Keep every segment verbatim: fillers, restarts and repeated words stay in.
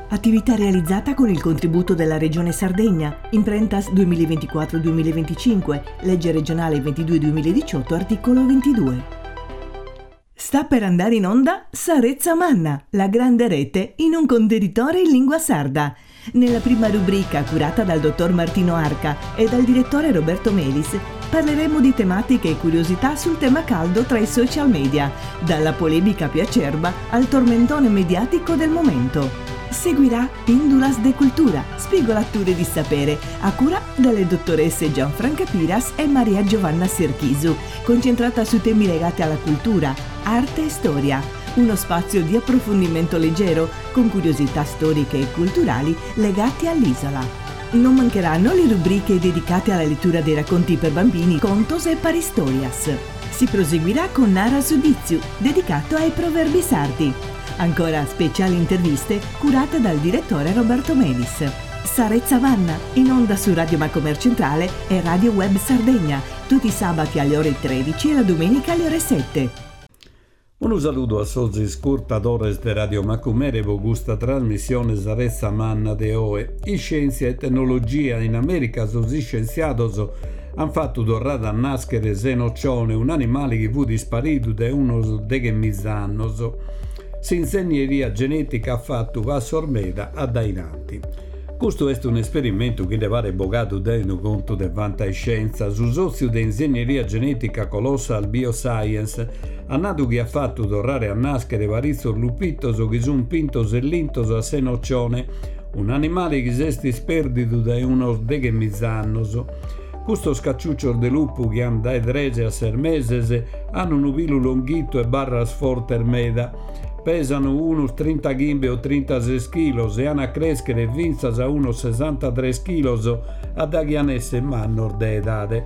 Attività realizzata con il contributo della Regione Sardegna, Imprentas duemilaventiquattro duemilaventicinque, legge regionale ventidue duemiladiciotto, articolo ventidue. Sta per andare in onda Sarezza Manna, la grande rete in un contenitore in lingua sarda. Nella prima rubrica, curata dal dottor Martino Arca e dal direttore Roberto Melis, parleremo di tematiche e curiosità sul tema caldo tra i social media, dalla polemica più acerba al tormentone mediatico del momento. Seguirà Pindulas de Cultura, spigolature di sapere, a cura delle dottoresse Gianfranca Piras e Maria Giovanna Serchisu, concentrata su temi legati alla cultura, arte e storia. Uno spazio di approfondimento leggero con curiosità storiche e culturali legati all'isola. Non mancheranno le rubriche dedicate alla lettura dei racconti per bambini, Contos e Paristorias. Si proseguirà con Nara Giudiziu, dedicato ai proverbi sardi. Ancora speciali interviste curate dal direttore Roberto Melis. Sarezza Manna, in onda su Radio Macomer Centrale e Radio Web Sardegna, tutti i sabati alle ore tredici e la domenica alle ore sette. Un saluto a soci ascoltadores de Radio Macomer e gusta trasmissione Sarezza Manna de Oe. In scienza e tecnologia in America sono scienziatos hanno fatto tornare a nascere senoccione, un animale che fu disparito da uno degli anni. S'ingegneria genetica ha fatto va sormeda a dainanti. Questo è un esperimento che deve essere bogato da un conto di fantascienza su sozio di ingegneria genetica colossal bioscience, ha nato che ha fatto tornare a nascere varizzo lupittoso che sono pintos e lintos a senoccione, un animale che è sperdito da uno degli mizzannos. Questo scacciuccio de lupo che hanno dai tredici a sei mesi hanno un pilo longhito e barra sforter meda. Pesano uno trenta chili o trentasei kg e hanno a crescere vinzas a uno sessantatré kg a da che hanno esse manor de edade.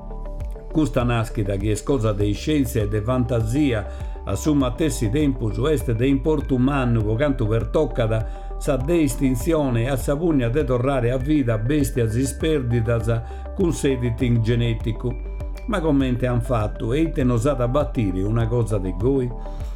Questa nascita che è cosa di scienza e di fantasia a summa tessi tempus est de importo umano vocanto per toccada sa de istinzione a sa pugna de tornare a vita bestias isperditas con sediting genetico. Ma commente han fatto e ite nosata battire una cosa de goi?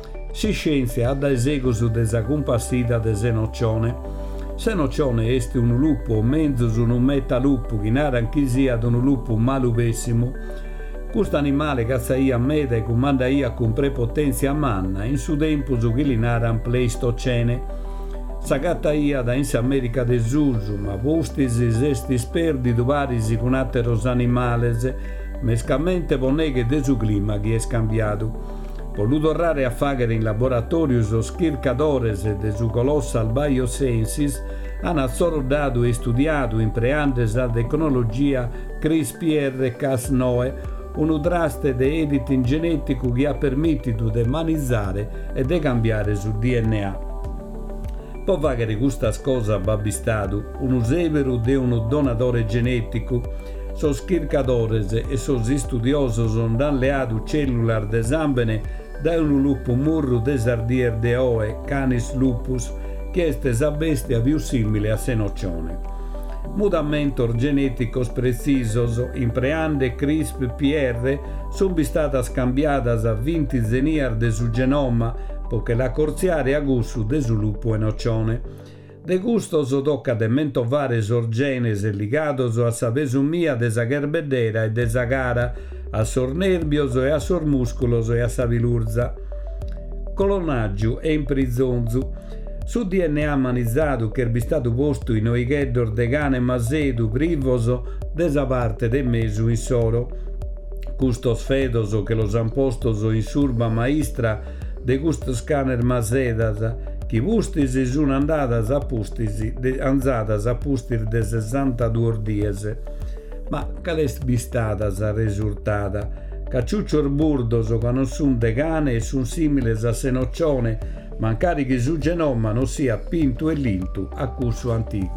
Si scienzia ad esego su desa compassita de senoccione. Senoccione est un lupo mezzo su un metalupo che nara anche sia ad un lupo maluvessimo. Questo animale cazzaia meda e comandaia con prepotenzia manna in su tempo su che li naran pleistocene. Sagattaia da in America de Zuzu, ma vostis esti sperdito varisi con atteros animales, mescamente poneghe de su clima che è scambiato. Voluto tornare a fare in laboratorio su schircadores de su colossal biosciences, hanno assordato e studiato in preandes la tecnologia CRISPR Cas nove, un traste di editing genetico che ha permesso di manizzare e di cambiare su D N A. Può fare questa cosa babbistato, un severo di un donatore genetico. So schircadores e so studiosi sono alleato cellular de sambene da un lupo murro de sardier de oe, Canis lupus, che è sa bestia più simile a senoccione. Mutamentos geneticos precisos in preande CRISPR sono state scambiate a venti zeniar de su genoma poiché la corziare a gusto de su lupo e noccione. De gustoso tocca de mentovare sorgenese ligados a sa vesumia de sa gerbedera e de sa gara, a sor nervioso e a sor musculoso e a sa vilurza. Colonaggio e imprizonzu. Su D N A manizzato che è stato posto in oicheddor de cane masedu privoso de sa parte de mesu in soro. Custos fedoso che los han postoso in surba maestra de custos caner masedas, che vustisi sono andatas a pustisi, de, anzatas a pustir de sessantadue diese. Ma qual è bistata sa risultata? Cacciuccior burdoso che non sun de cane e sun similes a senoccione, mancari che su genoma non sia pinto e lintu a curso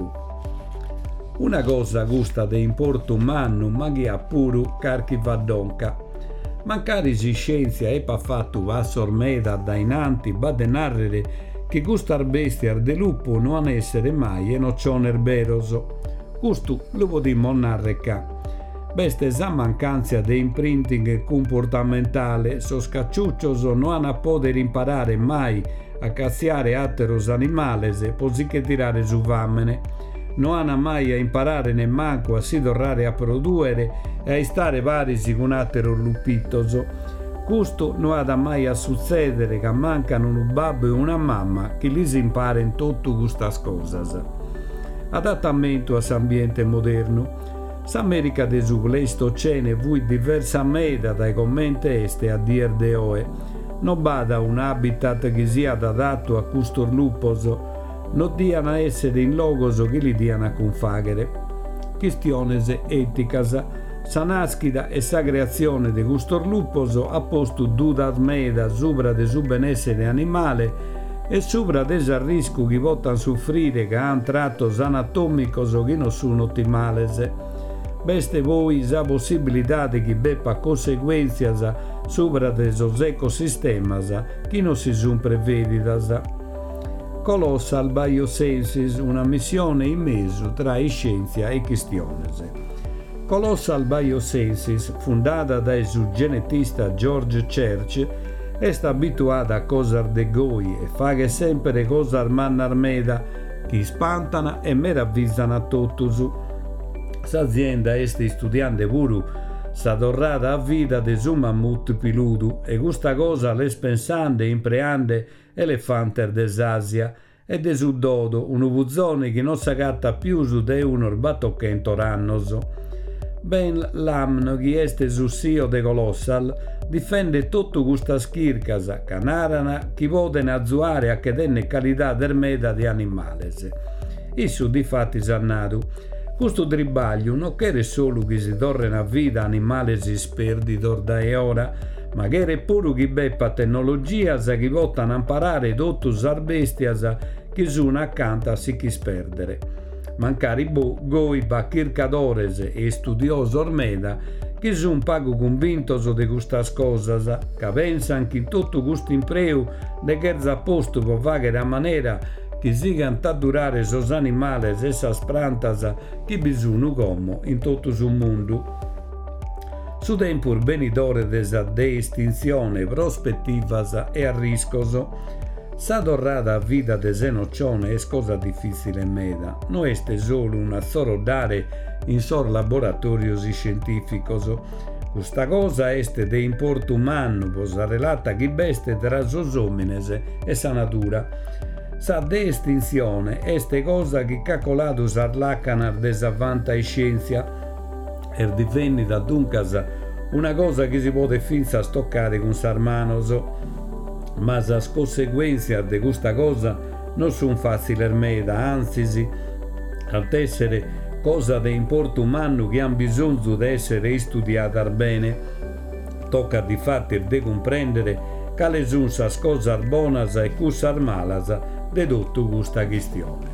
antico. Una cosa gusta de importo umano, ma che ha puru carchi vadonca. Mancari si scienzia e pa fatto va sormeda dainanti, bade narrere che gustar bestia de lupo non han essere mai e noccione erberoso. Gustu lo potremmo narrecà. Beste sa mancanza di imprinting comportamentale, so scacciuccioso non hanno a poter imparare mai a cazziare atteros animales, così che tirare su vammene. Non hanno mai a imparare nemmanco a si tornare a produrre e a stare parisi con attero lupittoso. Questo non ha mai a succedere che mancano un babbo e una mamma che li si impara in tutto queste cose. Adattamento a ambiente moderno. S'America de su Pleistocene vui diversa meda dai commenti este a dir de oe. Non bada un habitat che sia adatto a custor luposo, non diano a essere in logoso che li diano a confagere. Questione eticas. Sa nascita e sa creazione de custor luposo ha posto dudas meda sopra de su benessere animale e sopra de risco che potan soffrire che han trattos anatomicos che non sono ottimales. Beste voi la possibilità di che beppa conseguenze sopra de sos ecosistemas che non si sono prevedidas. Colossal Biosenses, una missione in mezzo tra scienza e questioni. Colossal Biosenses, fondata dal suo genetista George Church, è abituata a cosar de goi e fa sempre cosar mannarmeda che spantano e meravigliano a tutti. L'azienda sta studiando pure sa torrata a vita de su mammut piludu e questa cosa le spensande impreande elefanter des'Asia e de su dodo, un uvuzzone che non s'agatta più su de un orbatocchento rannoso. Ben l'amno che este su sio de Colossal difende tutto questa schircasa canarana chi poten azzuare a che denne qualità dermeda di animales. Issu difatti s'annadu. Questo tribaglio non chiede solo che si torreno a vita animales sperditor da e ora, ma chiede pure che beppa tecnologia che possano imparare tutte le bestias che sono accanto a si chi sperdere. Mancari bo, goi bacchircadores e studiosi ormeda che sono pago convintos di queste cose, che pensano che tutto questo impreo de cherza a posto può fare a maniera che siano a durare sos animales e sas plantas che bisogno come in tutto il mondo. Su tempo venidore desa de estinzione prospettivas e a riscoso. Sa torrata a vita de senoccione è cosa difficile meda, non è solo una sorrodare in sor laboratorios scientificos. Questa cosa est de importo umano, posa relata chi beste tra sos homines e sa natura. Sa de estinzione este cosa che calcolato s'arlacanar desavanta e scienza er divennita duncas una cosa che si può finza stoccare con s'armanoso. Ma le conseguenze di questa cosa non sono facili meda, anzi, al essere cosa di importo umano che hanno bisogno di essere studiata bene, tocca di fatti di comprendere quali sono le cose buone e cose malas di tutta questa questione.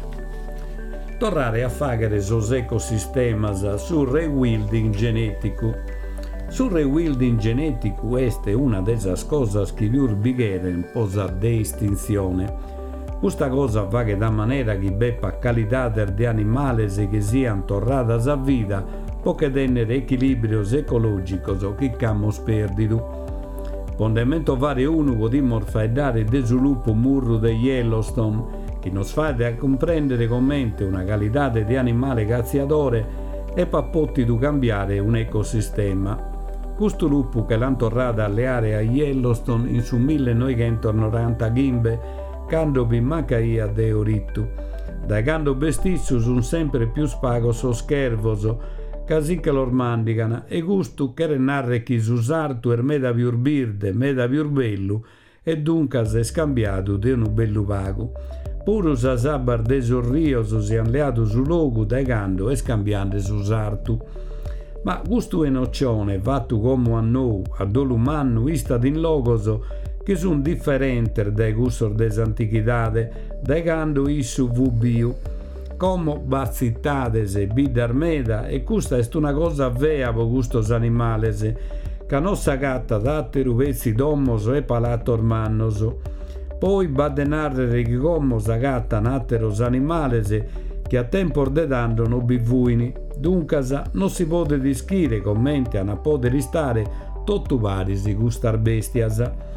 Tornare a fare sos ecosistemas sul rewilding genetico. Sul rewilding genetico è una delle cose che più bigheren posa de estinzione. Questa cosa va che da maniera che beppa qualità di animales che siano tornadas a vita, può che tenere equilibrios ecologicos che cammo sperditu. Fondamento vario uno potremmo dare de sviluppo murro de Yellowstone, che nos fa a comprendere come una qualità di animale cazziatore e pa pottitu cambiare un ecosistema. Questo lupo che l'hanno tornato alle aree a Yellowstone in su millenovecentonoranta gimbe, quando vi mancaia de orittu. Da quando bestissu sono sempre più spagoso schervoso, casi che lor mandicana, e gusto che renarre chi su sartu er meda più birde, meda più bellu, e dunque è scambiato di un bello pago. Puro sa sabar de sorrioso si alleato su logo da quando e scambiando su sartu. Ma questo è noccione, fatto come a noi, a dell'umano, istat in logoso, che sono differenti dai gusti des antichitade, da quando issu fu bio. Come bazzittades e bidarmeda, e questa è una cosa vera per questi animales, che non si agatta tatteru pezzi d'ommoso e palato ormannoso. Poi badenarre che come si agatta natteros animales, che a tempo de tanto non bivuini. Dunque non si può dischire commenti a poter stare tutto varisi gustar bestias.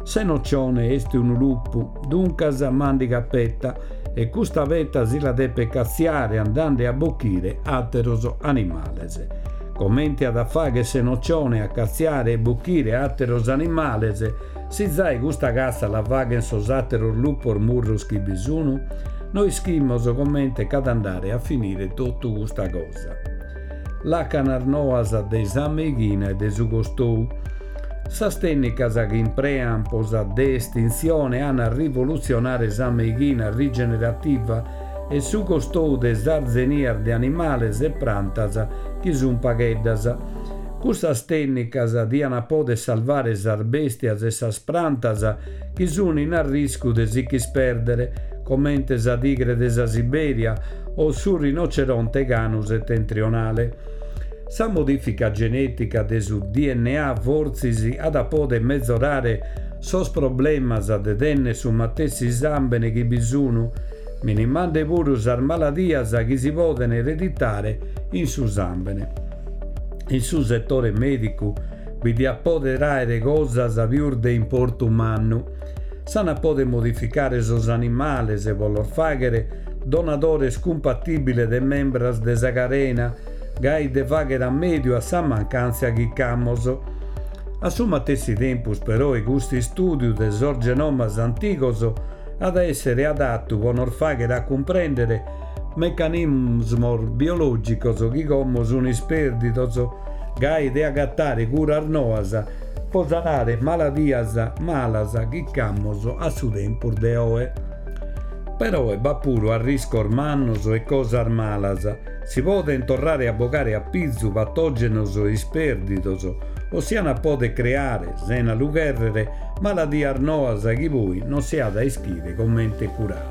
Se noccione est un lupu, duncas mandi cappetta, e custa vetta si la deppe cazziare andando a bocchire atteros animalese. Commenti ad affaghe se noccione a cazziare e bocchire atteros animalese, si zai gusta cassa la vaga in sos atteros lupor murros chi bisunu, noi schimmoso commente cad andare a finire tutto gusta cosa. La canarnoasa de Sameghina e de su costou, s'astennicas che in preamposa de estinzione hanno rivoluzionare Sameghina rigenerativa e su costou de zarzeniar de animales e plantas chi sun pagheddas. Custas tecnicas diana pode salvare sas bestias e sas plantas chi sun in arriscu de si chis perdere, commente sa tigre de sa Siberia o su rinoceronte ganus settentrionale. Sa modifica genetica de su D N A forzisi ad a pode mezzorare sos problemas de denne su matessi zambene chi bisunu, minimande puru sas maladias chi si poden ereditare in su zambene. In su settore medicu vidi a pode raere cosas piur de importu umannu. S'ana pode modificare sos animales e volor faghere donadores compatibile de membras de sa carena, gai de faghere a medio a sa mancanza chi cammoso. A su matessi tempus però i gusti studiu de sos genomas anticoso ad essere adattu vonor faghere a comprendere meccanismos biologicos chi como sun isperditos, gai de agattare curar noasa, posanare maladias malas chi cammoso a su tempus de oe. Però e va puru a risco ormannos e cosas malas, si pode torrare a bocare a pizzu patogenos isperditos, o siana pode creare, sena lugerrere, maladia noasa chi voi non si ha da ischire commente curare.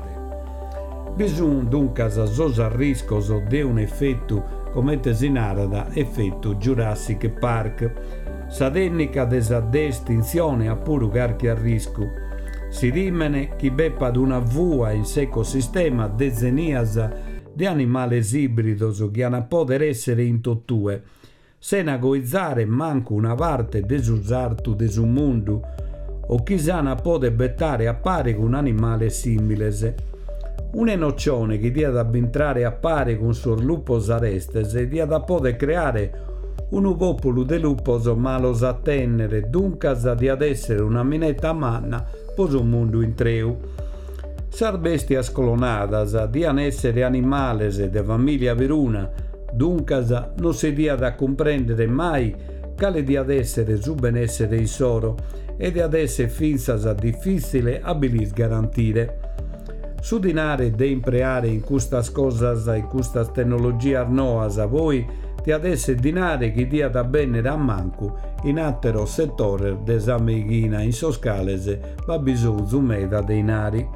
Bisun duncas sos arriscos de un effettu commente si narada effettu Jurassic Park. Sa tecnica de sa destinzione a puru carchi a riscu. Si dimene chi beppa ad una vua in s'ecosistema de zenias de animales ibridos chi ana poder essere in tottue, sena goizzare manco una parte de su sartu de su mundu, o chi sana pode bettare a pare con un animale similese. Un enoccione chi dia da bintrare a pare con suor lupos arestes e dia da pode creare un popolo de lupos malos a tennere, duncas di ad essere una minetta manna pos un mundu in treu. Sar bestias clonadas dian essere animales de famiglia veruna, duncas non si dia da comprendere mai cale di ad essere su benessere isoro e di ad essere finzas difficile abilis garantire. Su dinare de impreare in custas cosas, in custas tecnologia noas a voi, ti ad essere dinare chi dia da bennere a mancu in attero settore de Sameghina in soscalese va bisogno meda dei nari.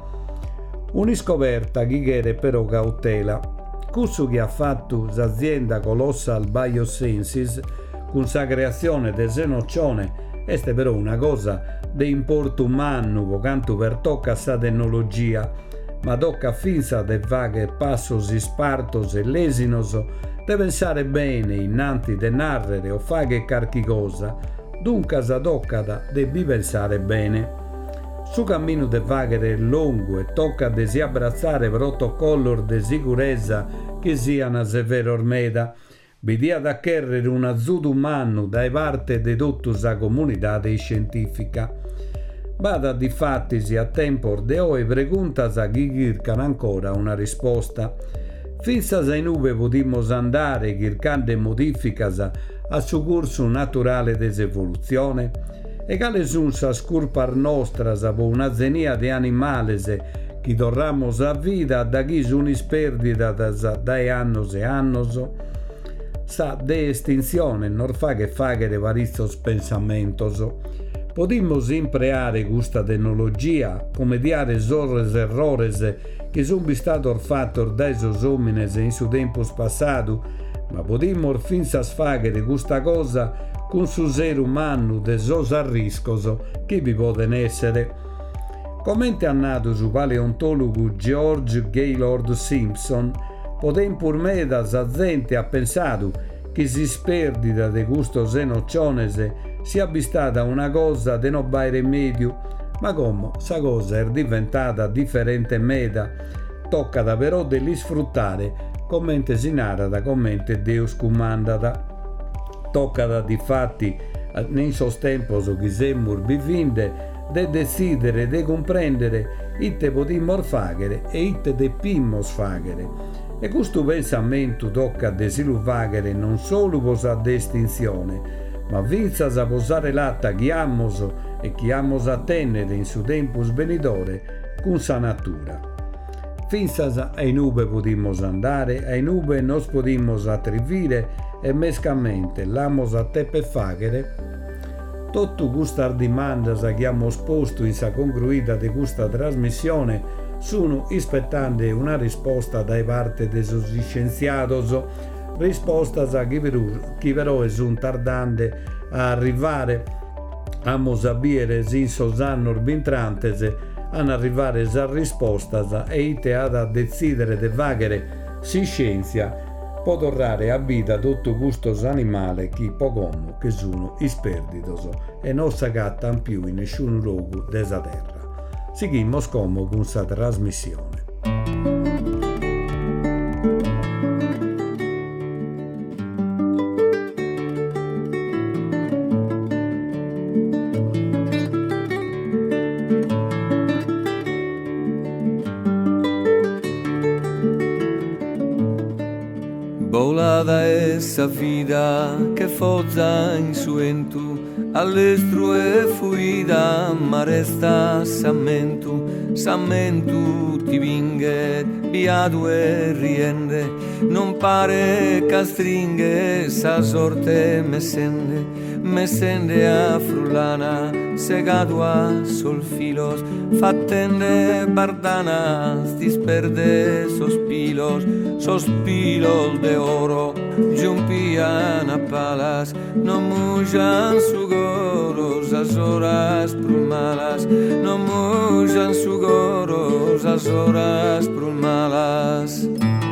Uniscoverta chi chiede però cautela. Cussu chi ha fatto l'azienda Colossal Biosenses con sa creazione de senoccione este però una cosa de importo umano vocanto per tocca sa tecnologia, ma tocca finza de vaghe passos ispartos e lesinos de pensare bene innanti de narrere o faghe carchi cosa, dunque sa toccada devi pensare bene. Su cammino de vaghere lungo e tocca de si abbrazzare protocollo de sicurezza che siano severo ormeda, bidia da cherrere un azzudo umano dai parte de tutta sa comunità scientifica. Bada di fatti si a tempo de oi preguntas a chi chircan ancora una risposta. Finza sa in uve podimos andare chircando modificas a su corso naturale desevoluzione? E cale sun sa scurpar nostras po una zenia de animales chi torramos a vita da chi sun isperdidas dai annos e annos? Sa de estinzione non fa che faghere varizzos pensamentos. Podimos impreare custa tecnologia, come diare sorres errores che sun stato fattor dai sos homines in su tempus passatu, ma podimos finza sfaghere custa cosa con su ser umano de sos arriscos che vi poden essere. Commente ha nato su paleontologo George Gaylord Simpson, potem pur meda sa gente ha pensato che si sperdita de gusto senoccionese sia bistata una cosa de no bai remedio, Ma come sa cosa è diventata differente meta, tocca da però di sfruttare commente si narrata, commente Deus comandata. Tocca da difatti nei sostempos che semur vivinde de decidere, de comprendere, itte potimmos faghere e itte depimmos faghere. E questo pensamento tocca de siluvaghere non solo posa d'estinzione, ma vinzas a posare l'atta chiamos e chiamos a tenere in su tempus venidore con sa natura. Finzas ai nube potimmos andare, ai nube nos potimmos attrivire e mescamente l'amos a te per faghere. Tutto queste domande che abbiamo posto in sa congruita di questa trasmissione sono aspettando una risposta da parte dei scienziati, risposta che però sono tardande a arrivare a mosabire in sosanno vintrantes ad arrivare a risposta e ite ad decidere de vaghere si scienza può tornare a vita tutto questo animale che poco che sono isperditos e non si agattano più in nessun luogo della terra. Seguimmo come con questa trasmissione. Volada essa vida che fozza in suentu, all'estru e fuida, ma resta sammentu, sammentu ti vinge, biadu e riende, non pare castringhe, sa sorte messende, messende a frullana, segadu a solfilos, fattende bardanas, disperde sospilos, sospilos de oro, jumpian a palas, no mujan sugoros, as horas prulmalas, no mujan sugoros, as horas prulmalas.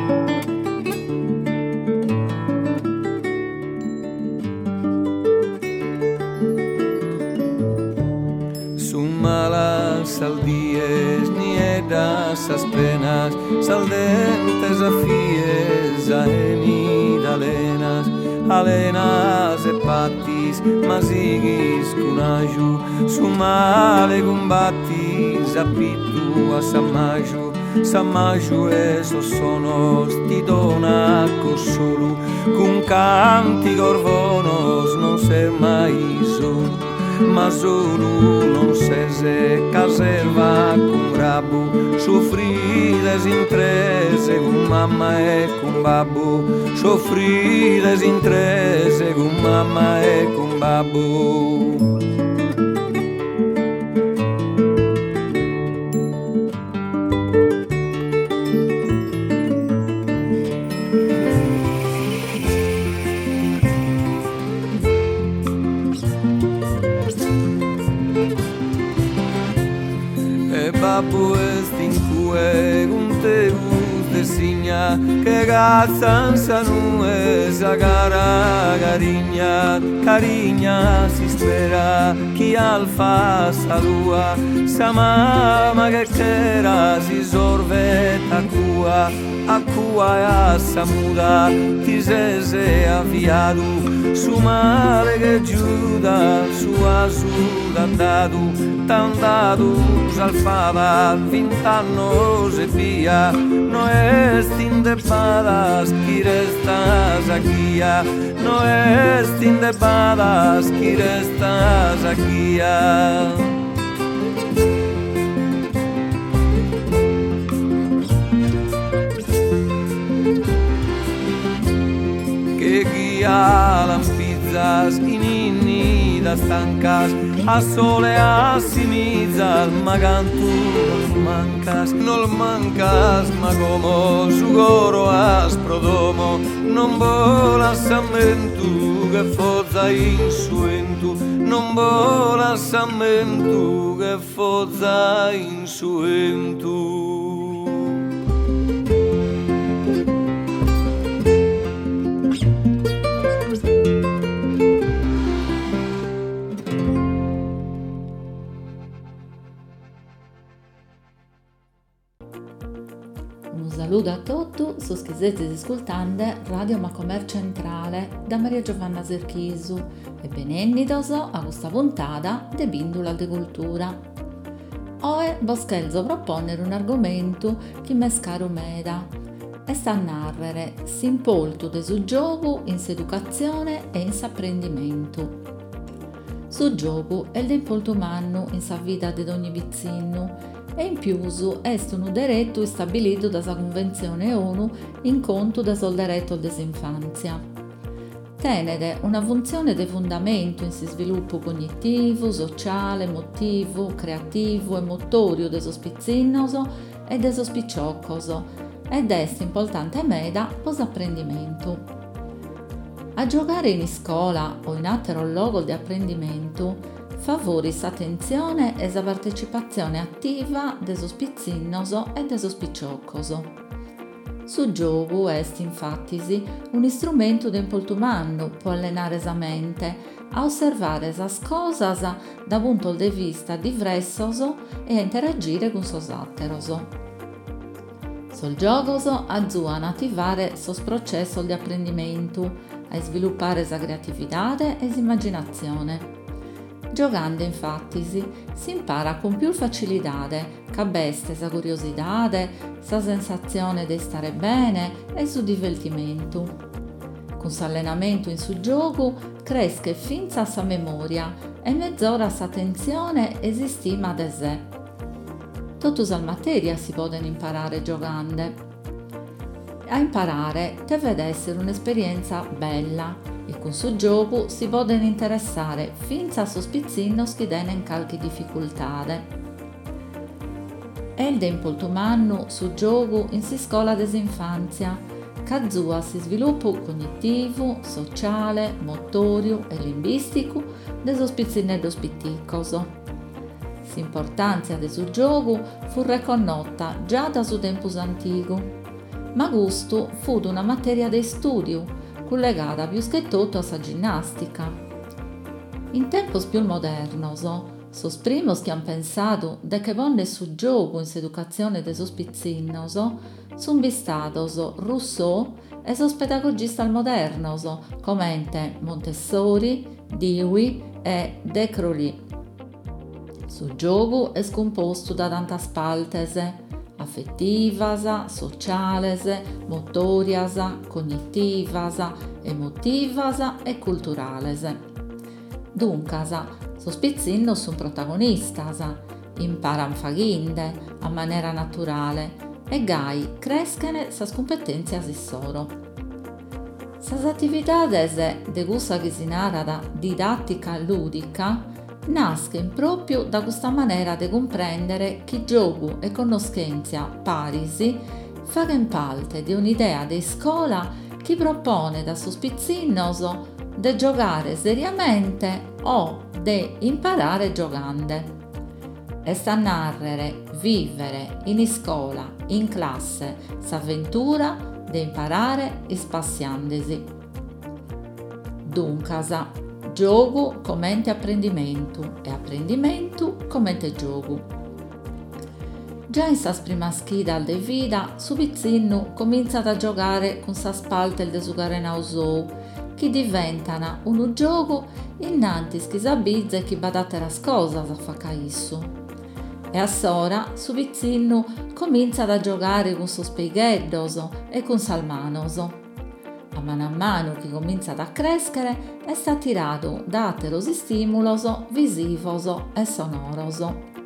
Malas al dies, niedas as penas, saldentes a fies, a enid alenas, alenas e patis, masigis cunaju, su male gumbatis, a pitu a samaju, samaju e sosonos, ti dona consolo, cum canti gorvonos, non ser mai solo. Ma solo non sese caserva con rabu, soffrides intrese con mamma e con babbo, soffrides intrese con mamma e con babbo. Babbo estinque un teus de signa che gazzan sanue sagara carigna carigna si spera chi alfa salua sa mamma che chera si sorve a cua a cua e a samuda ti sese avviadu su male che giuda su asuda dadu tandados alfada vint'annos e via no estin de padas qui restas aquí no estin de padas qui restas aquí. Que guia lampizzas in inni da stancas a sole a simizas magantu non mancas non mancas ma como sugoro as prodomo non vola sammentu che fozza in suentu non vola sammentu che fozza in suentu. tutti, su schisetti ascoltando Radio Macomer Centrale da Maria Giovanna Zerchisu e benennidos a questa puntata de Bindula de Cultura. Oggi Boschelzo proponere un argomento che mi è caro meda e sta a narrare s'impolto de su gioco in s'educazione e in s'apprendimento. Su gioco è l'impolto umano in sa vita di ogni vizzino e in più è un diritto stabilito dalla Convenzione ONU in conto del diritto dell'infanzia. Tenere una funzione di fondamento in si sviluppo cognitivo, sociale, emotivo, creativo e motorio del spizzinoso e del spicciocoso ed è importante meda per l'apprendimento. A giocare in scuola o in altro luogo di apprendimento favoris attenzione e la partecipazione attiva dello spizzinoso e dello spicciocoso. Su gioco est infatti un strumento di impolto umano può allenare la mente a osservare le cose da punto di vista diverso e a interagire con sos atteros. Sul gioco aiutano a attivare sos processi di apprendimento, a sviluppare la creatività e l'immaginazione. Giocando infatti si impara con più facilità che beste la curiosità, la sensazione di stare bene e il divertimento. Con l'allenamento in su gioco cresce finza sa memoria e mezz'ora sa attenzione e si stima di sé. Tutte le materie si possono imparare giocando. A imparare deve essere un'esperienza bella e con suo gioco si possono interessare finza a sospizzinnos che tenen qualche difficoltà. È il d'impolto umano su gioco in si scuola desinfanzia, che aiuta si sviluppo cognitivo, sociale, motorio e linguistico dello spizzinello spitticoso. L'importanza del suo gioco fu riconosciuta già da su tempo antico, ma questo fu una materia di studio collegata più che tutto a sa ginnastica. In tempi più moderni, sos primos che hanno pensato de che vonne su gioco in s'educazione de sos pizzinnos sun bistados Rousseau e sos pedagogistas modernos, commente Montessori, Dewey e De Crowley. Su gioco è scomposto da tantas partes, affettivas, sociales, motorias, cognitivas, emotivas e culturales. Duncas, sos pizzinnos sun protagonistas, imparan faghinde, a maniera naturale, e gai creschene sas competenzias issoro. Sas attividades de cussa chi si narat didattica ludica naschen proprio da questa maniera di comprendere che gioco e conoscenza parisi faghen parte di un'idea di scuola che propone da sos pizzinnos di giocare seriamente o di imparare giocando. E sta a narrare, vivere in scuola, in classe, s'avventura di imparare spaziandesi. Duncas, gioco commente apprendimento e apprendimento commente gioco. Già in sas prima schida de vida, su pizzinu comincia a giocare con sas paltel de su carenausou, che diventano un gioco innantis chi s'abizze chi badattera cosas a fa caissu. E a sora su pizzinu comincia a giocare con sos peigheddos e con salmanos. A mano a mano che comincia a crescere è sta tirato da atteros stimulos visivos e sonoros.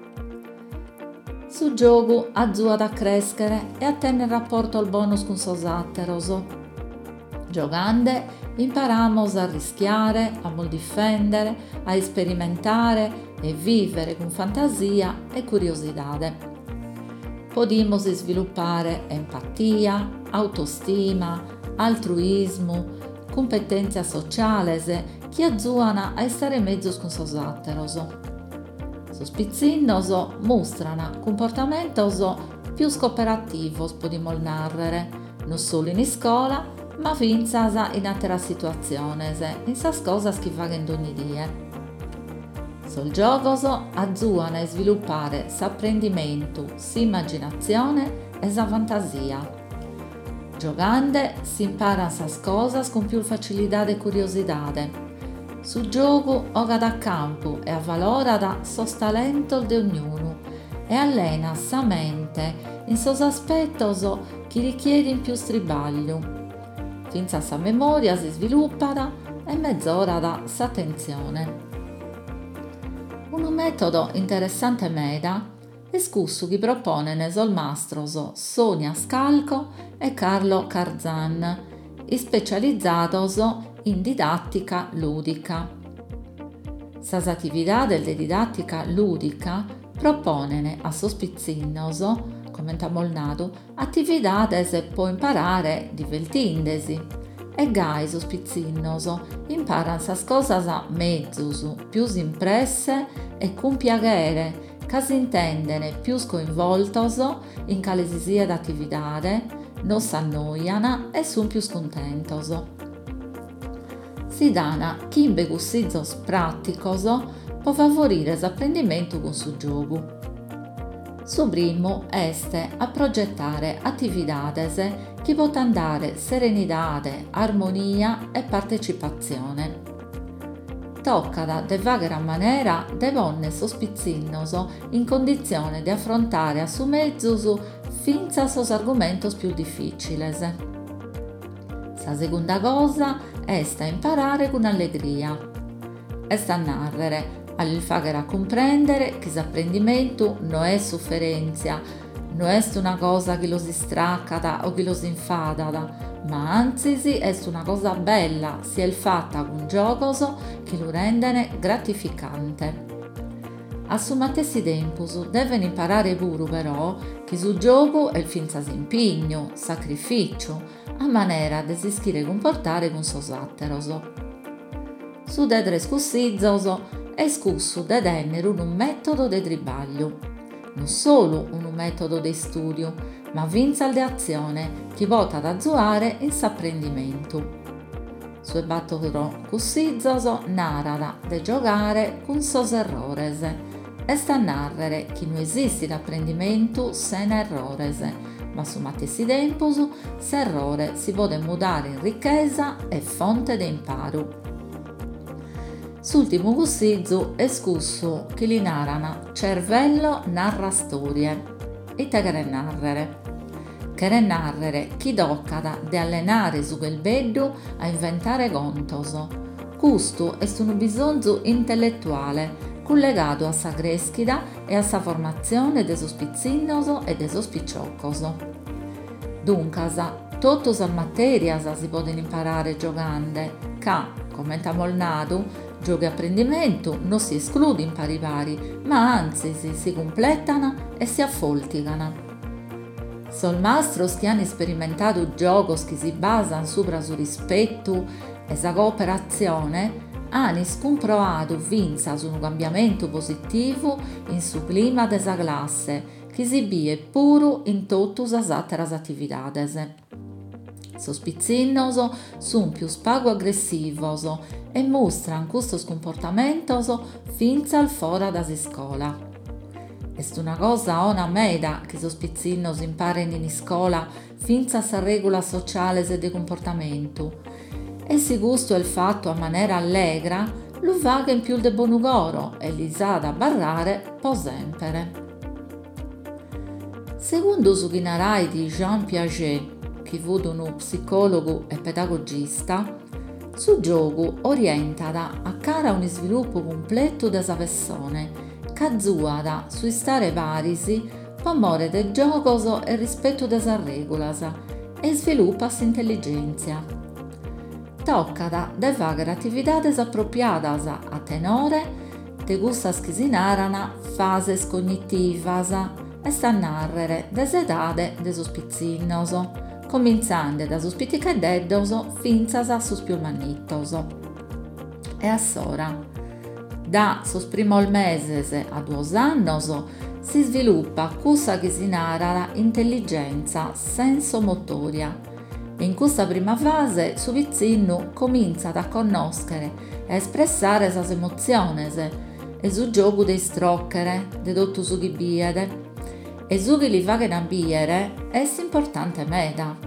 Su gioco aiuta a crescere e a tenere rapporto al bonus con sos atteros. Giocando imparamos a rischiare, a difendere, a sperimentare e vivere con fantasia e curiosità. Podimos sviluppare empatia, autostima, altruismo, competenze sociali che aiutano a stare in mezzo con sos atteros. Sos pizzinnos mostrano comportamentos più cooperativos, podemos narrare, non solo in scuola, ma finzas in altre situazioni, in sas cosas che faghen ogni dia. Sos giocos aiutano a sviluppare s'apprendimento, s'immaginazione e sa fantasia. Giocando si impara sas cosas con più facilità e curiosità. Su gioco oga da campo e avvalora da sos talentos de ognuno e allena sa mente in sos aspettos chi richiede più tribaglio. Finza sa memoria si sviluppa e mezz'ora da s'attenzione. Un metodo interessante meda è scussu chi propone ne sol mastros Sonia Scalco e Carlo Carzan, specializzados in didattica ludica. Sas attividades de didattica ludica proponen a sos pizzinnos, commenta Molnadu, attividades po imparare divertindesi. E gai sos pizzinnos imparan sas cosas mezzus, pius impresse e cun piaghere, ca si intendene pius coinvoltos in cale si siat attividade, non s'annoian e sun pius contentos. Si dana chimbe cussizos praticos po favorire s'apprendimento con su giogu. Su primu est a progettare attividades chi potan dare serenidade, armonia e partecipazione. Toccat de vaghera manera de ponne sos pizzinnos in condizione de affrontare a su mezzus finza sos argumentos più difficiles. Sa segunda cosa est a imparare con allegria. Est a narrere, a li faghere a comprendere che s'apprendimento non è sofferenzia, non est una cosa che los distraccata o che los infadat, ma anzi est una cosa bella, sia il fatta con giocos che lo rendene gratificante. A su matessi tempus deven imparare puru però che su gioco è il finzas impigno, sacrificio, a manera de si schire comportare con sos atteros. Su de tres cussizos è scussu de tenere un metodo de tribaglio, non solo un metodo di studio, ma vinzal de azione chi potat azzuare in s'apprendimento. Su battoro cussizos narat de giocare con sos errores e sta a narrere chi non esiste l'apprendimento senza errores, ma su matessi tempus s'errore si può mudare in ricchezza e fonte de imparo. S'ultimu cussizzu è scussu chi li narana cervello narra storie, e te che narrere. Che narrere chi toccat de allenare su quel beddu a inventare contos. Custu est un bisonzu intellettuale collegato a sa creschida e a sa formazione de sos pizzinnos e de sos piccioccos. Duncas, totus as materias si poden imparare giocande, ca, commenta Molnadu, gioco e apprendimento non si esclude in pari pari, ma anzi si, si completano e si affoltigano. Sol mastros che hanno sperimentato giocos che si basano sopra su rispetto e sa cooperazione hanno scomprovato vinza su un cambiamento positivo in su clima de sa classe che si bie puru in totus as atteras attividades. Sos pizzinnos sun più pagu aggressivos e mostran custos comportamentos finza al fora da scola. Est una cosa ona meda che sos pizzinnos imparen in iscola finza sa regula sociales e de comportamento. E si gusto il fatto a manera allegra, lo vaga in più de bonugoro e li sa da barrare po sempre. Secondo su chinarai di Jean Piaget, che fu uno psicologo e pedagogista, su gioco orientata a cara un sviluppo completo de sa persone, cazuada su stare parisi, po amore de giocos e rispetto de sa regulas, e sviluppa s'intelligenza. Toccat de faghere attividades appropriadas a tenore de cussas chi si naran fases cognitivas e sta a narrere de s'edade de sos pizzinnos, cominzande da sos piticheddeddos finzas a sos più mannittos. E assora, da sos primos meses a duos annos si sviluppa cussa chi si narat intelligenza senso-motoria. In questa prima fase su pizzinnu cominciat a conoscere e espressare sas emoziones e su giogu de istrocchere, de tottu su chi biede. E su chi li faghen a biere est importante meda.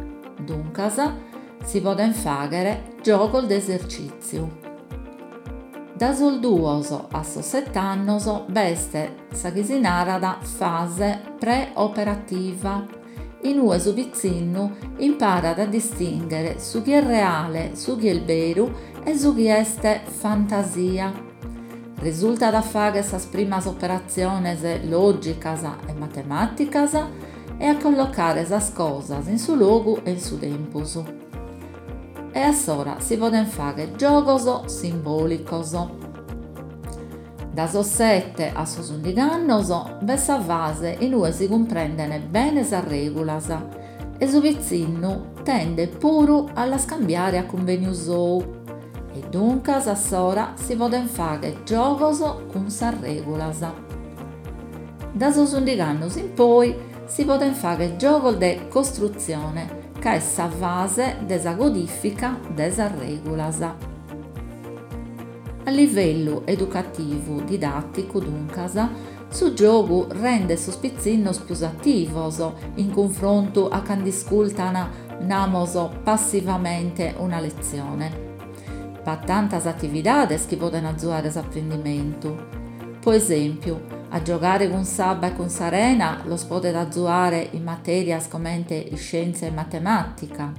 Duncas si poden faghere gioco d'esercizio. Da sul duoso a so sett'annos beste sa chi si narada fase preoperativa, in ue su pizzinnu impara a distinguere su chi è reale, su chi è il veru e su chi este fantasia. Risulta da fare sas primas operazioni logicas e matematicas e a collocare sas cosas in su logu e in su tempus. E assora si poden fare giocos simbolicos. Da so sette a so undici bessa fase in ue si comprendene bene sa regulas e su pizzinnu tende puru alla scambiare a conveniu sou e duncas assora si poden fare giocos cun sa regulas. Da so undici in poi si poden fare giocos de costruzione, che è sa fase de sa codifica de sa regulas. A livello educativo didattico duncas, su giogu rende sos pizzinnos più attivos in confronto a cando ascoltano namoso passivamente una lezione. Pa tantas attividades che poden aggiungere s'apprendimento. Per esempio, a giocare con Sabba e con Sarena los potet aggiungere in materie come scienza e matematica.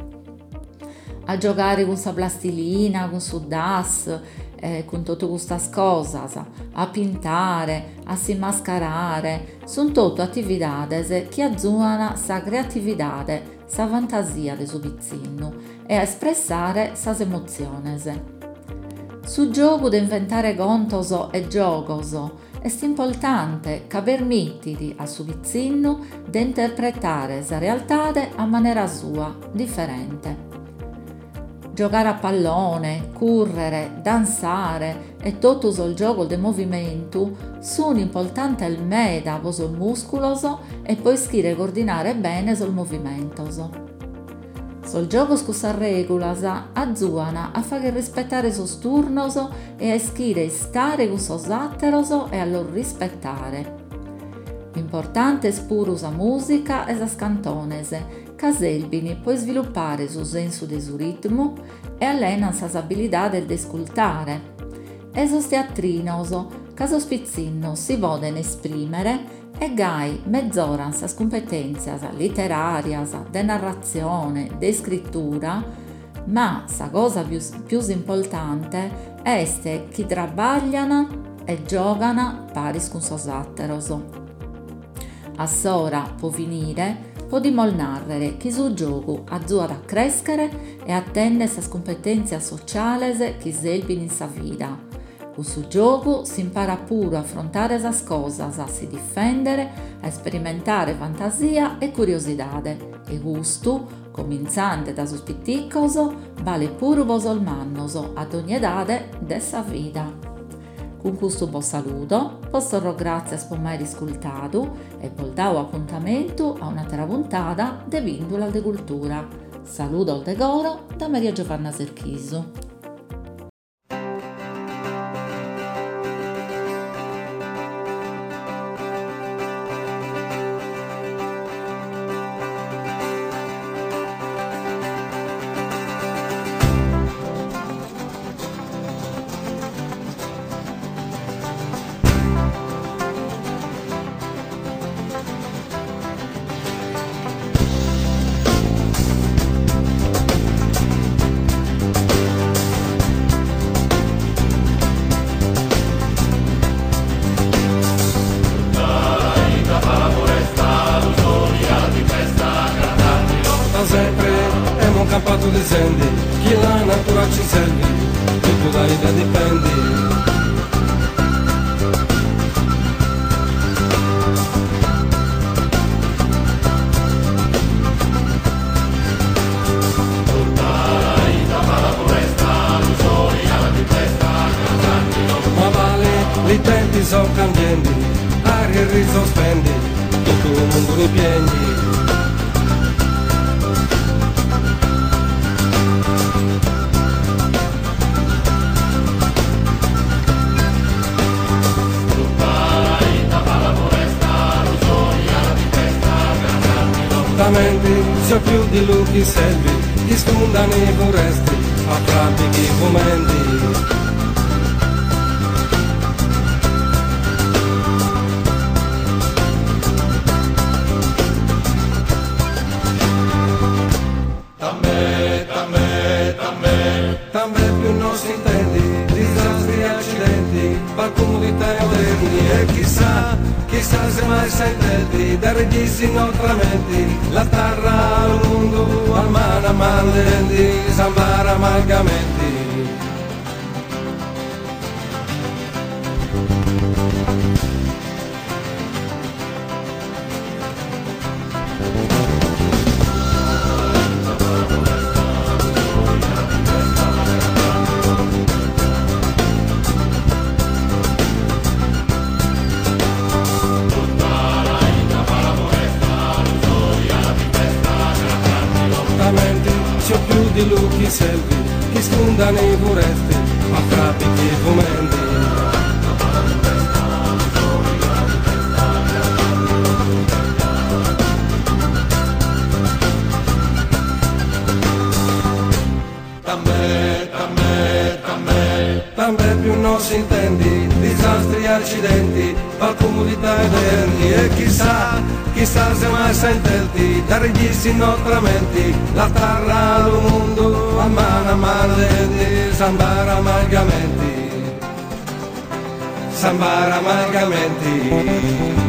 A giocare con sa plastilina, con su das, eh, con tutte queste cose, a pintare, a si mascarare, sono tutte attività che aggiungono sa creatività, sa fantasia de su pizzinnu e a espressare sas emoziones. Su gioco de inventare contos e giocos è importante che permettiti a su pizzinnu di interpretare sa realtà a maniera sua, differente. Giocare a pallone, correre, danzare e tutto il gioco di movimento sono importanti al meda per sul musculos e poi schire coordinare bene sul movimento. Sul gioco con sa regulas aggiungono a fare rispettare sos turnos e a schire stare con sos atteros e a loro rispettare. Importante è pure sa musica e sas cantones, che selbini può sviluppare su senso de su ritmo e allenano sas abilitades de ascoltare. E sos teatrinos, che sos pizzinnos si poden esprimere e gai mezzoran sas competenzias literarias, de narrazione, de scrittura, ma sa cosa più, più importante è chi trabagliano e giocano paris con sos atteros. Assora può finire, podimol narrere chi su gioco aggiunge a crescere e attende sas competenzias sociales chi selbin in sa vita. Con su gioco si impara pure a affrontare sas cosas, a si difendere, a sperimentare fantasia e curiosità. E gusto, cominciante da sus pitticcos, vale pure vos mannos ad ogni edade de sa vita. Con questo buon saluto, posso grazie per aver ascoltato e per dare appuntamento a un'altra puntata de Vindula de Cultura. Saluto al decoro da Maria Giovanna Serchisu. Campato di sendi, chi la natura ci serve, tutto da ida dipendi. Tutta la ida va la foresta, l'usori alla tempesta, ma vale, i tempi sono cambiandi, aria e riso spendi, tutto il mondo nei piedi. Sia più di lui chi servi, chi scundano i foresti, a traffici fumenti. Tambe più non si intendi, disastri e accidenti, per comodità e moderni, e chissà, chissà se mai sententi, da registi inoltramenti, la terra al mondo, al mare a mandendi, sambara amalgamenti. C'è più di luchi selvi, chi scunda nei foresti, a traffici e fumenti. Tambe, tambe, tambe, tambe più non si intendi, disastri e accidenti, per comodità e verdi, e chissà, chissà se mai sentirti, da registi inoltramenti, la terra al mondo, a mano a mano di sambara amalgamenti, sambara amalgamenti.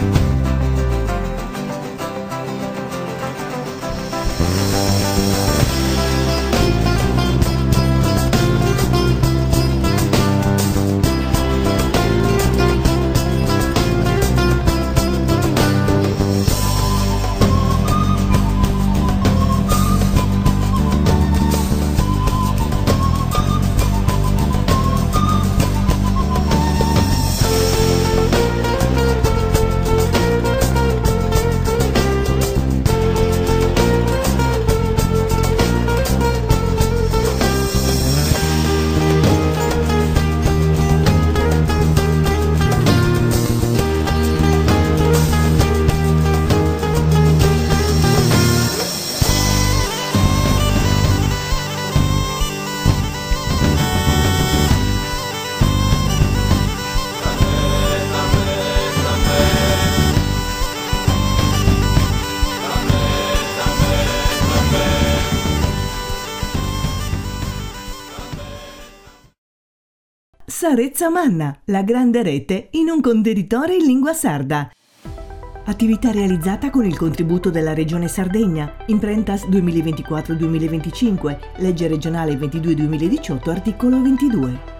Sarezza Manna, la grande rete in un contenitore in lingua sarda. Attività realizzata con il contributo della Regione Sardegna, Imprentas duemilaventiquattro duemilaventicinque, legge regionale ventidue duemiladiciotto, articolo ventidue.